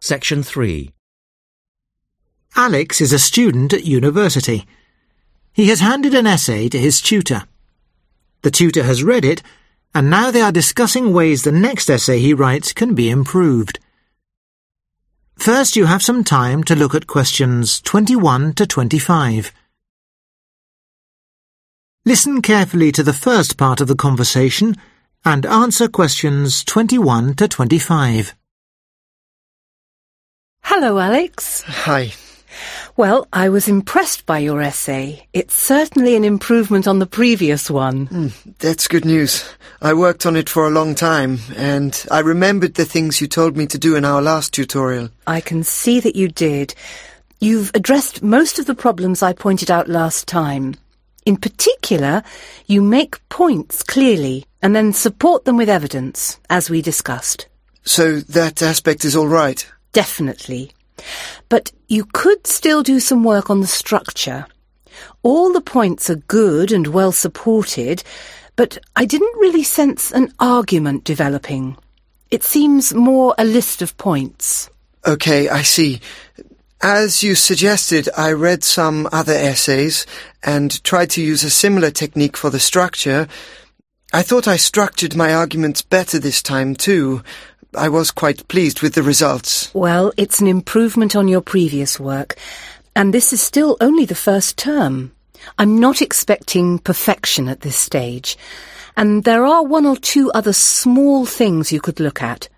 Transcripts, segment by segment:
Section 3. Alex is a student at university. He has handed an essay to his tutor. The tutor has read it, and now they are discussing ways the next essay he writes can be improved. First, you have some time to look at questions 21 to 25. Listen carefully to the first part of the conversation and answer questions 21 to 25. Hello, Alex. Hi. Well, I was impressed by your essay. It's certainly an improvement on the previous one. That's good news. I worked on it for a long time, and I remembered the things you told me to do in our last tutorial. I can see that you did. You've addressed most of the problems I pointed out last time. In particular, you make points clearly and then support them with evidence, as we discussed. So that aspect is all right? Definitely. But you could still do some work on the structure. All the points are good and well supported, but I didn't really sense an argument developing. It seems more a list of points. Okay, I see. As you suggested, I read some other essays and tried to use a similar technique for the structure. I thought I structured my arguments better this time too. I was quite pleased with the results. Well, it's an improvement on your previous work, and this is still only the first term. I'm not expecting perfection at this stage, and there are one or two other small things you could look at.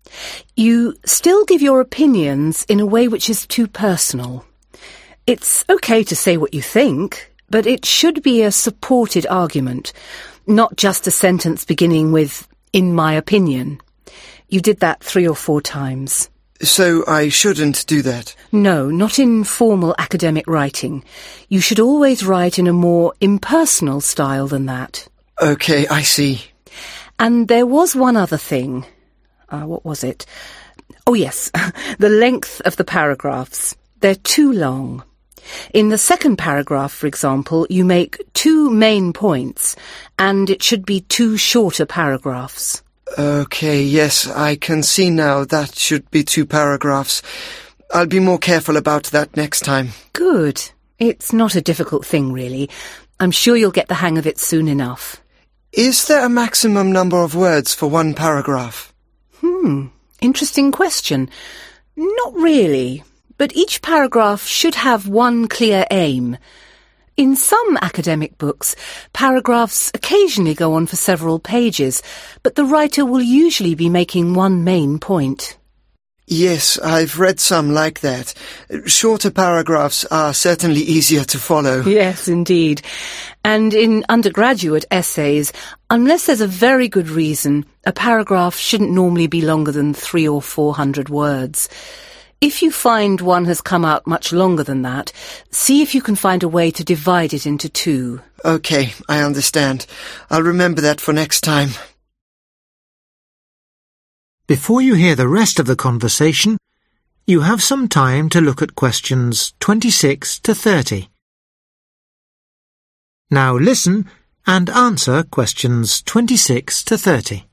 You still give your opinions in a way which is too personal. It's okay to say what you think, but it should be a supported argument, not just a sentence beginning with, "in my opinion." You did that 3 or 4 times. So I shouldn't do that? No, not in formal academic writing. You should always write in a more impersonal style than that. Okay, I see. And there was one other thing. What was it? Oh, yes, the length of the paragraphs. They're too long. In the second paragraph, for example, you make 2 main points, and it should be 2 shorter paragraphs. Okay, yes, I can see now that should be 2 paragraphs. I'll be more careful about that next time. Good. It's not a difficult thing, really. I'm sure you'll get the hang of it soon enough. Is there a maximum number of words for 1 paragraph? Interesting question. Not really, but each paragraph should have one clear aim. In some academic books, paragraphs occasionally go on for several pages, but the writer will usually be making one main point. Yes, I've read some like that. Shorter paragraphs are certainly easier to follow. Yes, indeed. And in undergraduate essays, unless there's a very good reason, a paragraph shouldn't normally be longer than 300 or 400 words. If you find one has come out much longer than that, see if you can find a way to divide it into 2. Okay, I understand. I'll remember that for next time. Before you hear the rest of the conversation, you have some time to look at questions 26 to 30. Now listen and answer questions 26 to 30.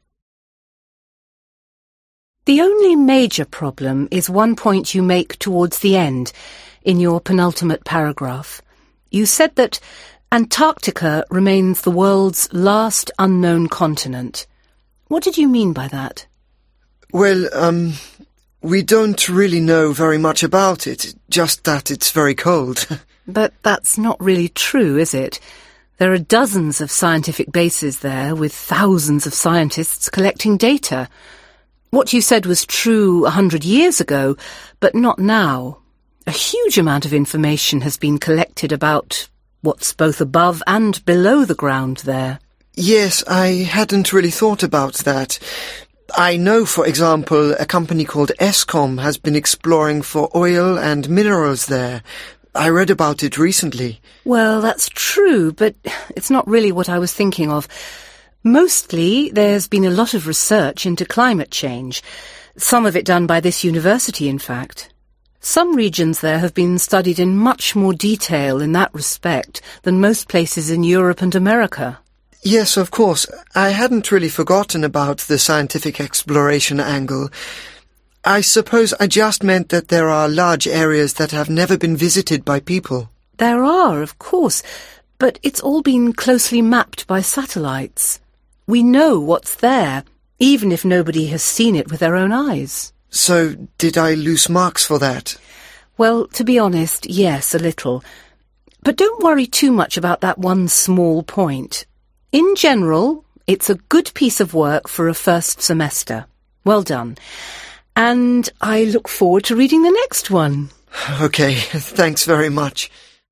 The only major problem is one point you make towards the end, in your penultimate paragraph. You said that Antarctica remains the world's last unknown continent. What did you mean by that? Well, we don't really know very much about it, just that it's very cold. But that's not really true, is it? There are dozens of scientific bases there, with thousands of scientists collecting data. What you said was true 100 years ago, but not now. A huge amount of information has been collected about what's both above and below the ground there. Yes, I hadn't really thought about that. I know, for example, a company called Eskom has been exploring for oil and minerals there. I read about it recently. Well, that's true, but it's not really what I was thinking of. Mostly, there's been a lot of research into climate change, some of it done by this university, in fact. Some regions there have been studied in much more detail in that respect than most places in Europe and America. Yes, of course. I hadn't really forgotten about the scientific exploration angle. I suppose I just meant that there are large areas that have never been visited by people. There are, of course, but it's all been closely mapped by satellites. We know what's there, even if nobody has seen it with their own eyes. So, did I lose marks for that? Well, to be honest, yes, a little. But don't worry too much about that one small point. In general, it's a good piece of work for a first semester. Well done. And I look forward to reading the next one. Okay, thanks very much.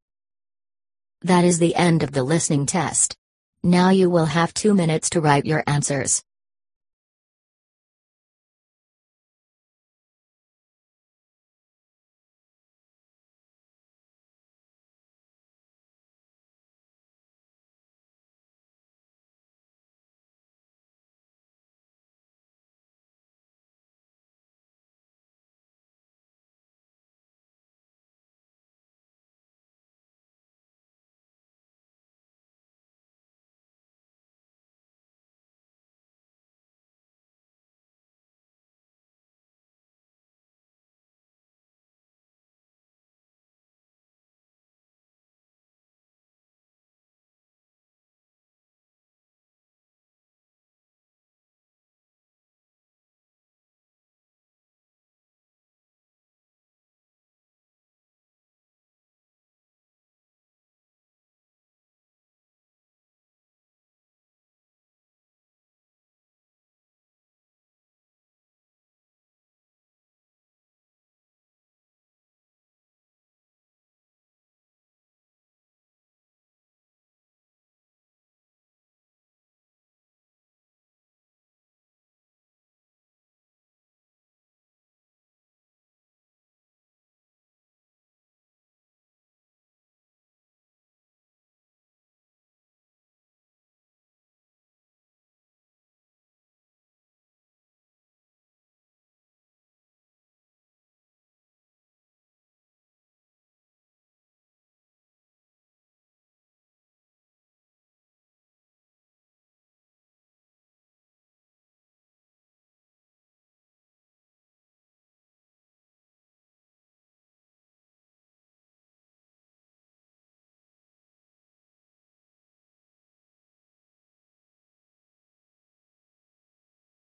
That is the end of the listening test. Now you will have 2 minutes to write your answers.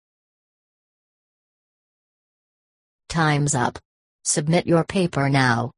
Time's up. Submit your paper now.